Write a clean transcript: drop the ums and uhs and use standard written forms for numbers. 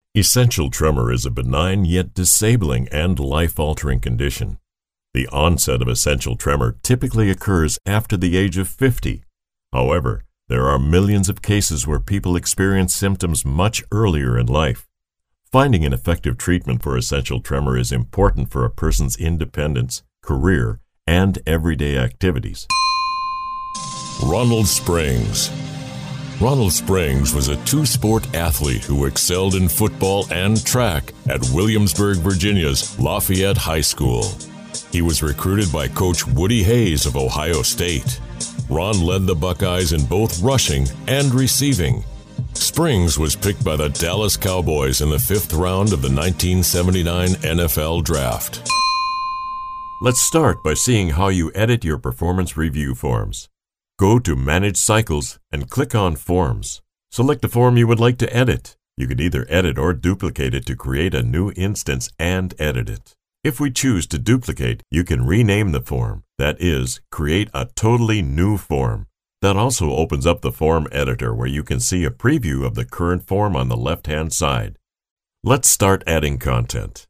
Essential tremor is a benign yet disabling and life-altering condition. The onset of essential tremor typically occurs after the age of 50. However, there are millions of cases where people experience symptoms much earlier in life. Finding an effective treatment for essential tremor is important for a person's independence, career, and everyday activities. Ronald Springs. Ronald Springs was a two-sport athlete who excelled in football and track at Williamsburg, Virginia's Lafayette High School. He was recruited by Coach Woody Hayes of Ohio State. Ron led the Buckeyes in both rushing and receiving. Springs was picked by the Dallas Cowboys in the 5th round of the 1979 NFL Draft. Let's start by seeing how you edit your performance review forms. Go to Manage Cycles and click on Forms. Select the form you would like to edit. You can either edit or duplicate it to create a new instance and edit it. If we choose to duplicate, you can rename the form. That is, create a totally new form. That also opens up the form editor where you can see a preview of the current form on the left-hand side. Let's start adding content.